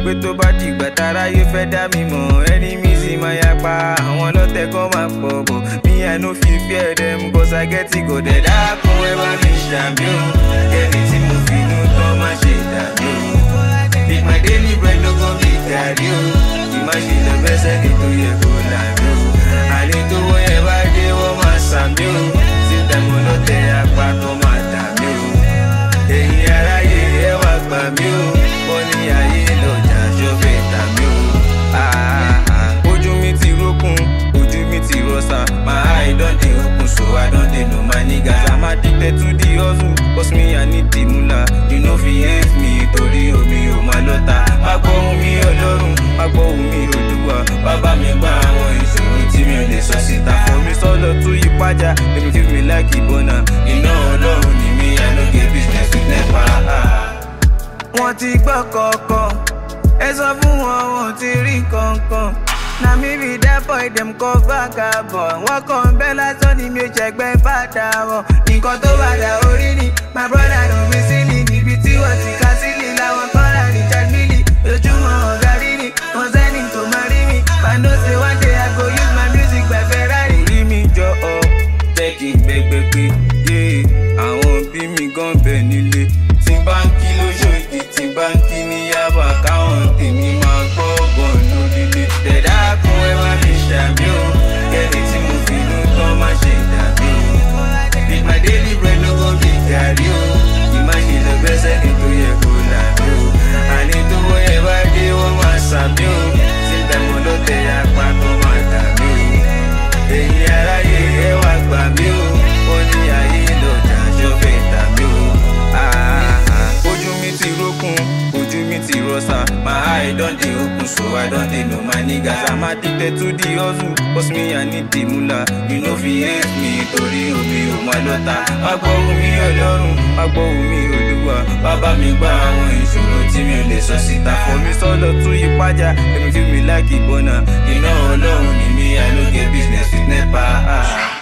pé tó bá dìgbà táráyé fẹ́ dá mi mọ̀ enemies máa yapa àwọn ọlọ́tẹ̀ kan máa pọ̀ bọ̀ me I no fit fear them cause I get it go dẹ̀ dákun ẹ bá mi ṣàmì o kẹ́ni tí mo fi inú tán má ṣe dàbí o big my daily bread no go be gàrí o kì má ṣe lọ bẹ́sẹ̀ nítorí ẹ̀ kò làmì o àlè tó wọ́ yẹn bá dé wọ́n máa ṣàmì o síta mo lọ́tẹ̀ apá kan máa dàmí o èyí aráyé ẹ wá gbà mí o wọ́n ní ayé lọ́jà ṣọ́fẹ̀ tàmí o. Ojú mi ti rókun, ojú mi ti rọ́ṣà, my eye don dey open so I don dey know my niggas. I'm addicted to the hustle, cause me I need the moolah. You no fit hate me torí omi ò máa lọ́ta. Má gbọ́ ohùn mi Ọlọ́run, má gbọ́ ohùn mi Olúwa. Bàbá mi gbá àwọn ìṣòro tí mi ò lè sọ síta. Fọ́ mi sọ́lọ tú ìpájà, èmi fi mi like ìbọnà. Iná Ọlọ́run ni mi, I no get business with NEPA. Wọ́n ti gbọ́ kọ̀ọ̀kan, ẹ sọ fún wọn wọ́n ti rí kankan. Na mi be that boy dem call vagabond. Wọ́n kàn bẹ́ lásán ni mi ò ṣẹ̀gbẹ́ fàdà wọn. Nǹkan tó bàdà orí ni my brother ló fi sílì níbi tí wọ́n ti ká sílì láwọn kọ́ra ní Chadmili. Lójúmọ́ ọ̀gá rí ni wọ́n sẹ́ni tó máa rí mi. I know say one day I go use my music by Ferrari. Orí mi jọ ọ jẹ́ kí n gbẹgbẹgbẹ yé àwọn òbí mi gan bẹ̀ nílé. Tí báńkì lóṣòdì tí báńkì ní Yaba káwọn tèmi máa gbọ́ bọ̀ lórílé. Tẹ̀dá kun ẹ má fi ṣàmì o kẹ́ni tí mo fi inú tán má ṣe dàbí o. Big my daily bread no go be gàrí o kì má ṣe lọ bẹ́sẹ̀ nítorí ẹ̀ kò làbí o. àní tó wọ́ yẹn bá dé wọ́n máa ṣàmì o síta mo ló tẹ̀ apá tó máa dàbí o. èyí aráyé ẹ wá gbà mí o wọ́n ní ayé lọ́jà ṣọ́fẹ̀ tàbí o. Ojú mi ti rókun, ojú mi ti rọ́ṣà, my eye don dey open so I don dey know my niggas. I'm addicted to the hustle, cause me I need the moolah. You no fit hate me torí omi ò máa lọ́ta. Má gbọ́ ohùn mi Ọlọ́run, má gbọ́ ohùn mi Olúwa. Bàbá mi gbá àwọn ìṣòro tí mi ò lè sọ síta. Fọ́ mi sọ́lọ tú ìpájà, èmi fi mi like ìbọnà. Iná Ọlọ́run ni mi, I no get business with NEPA.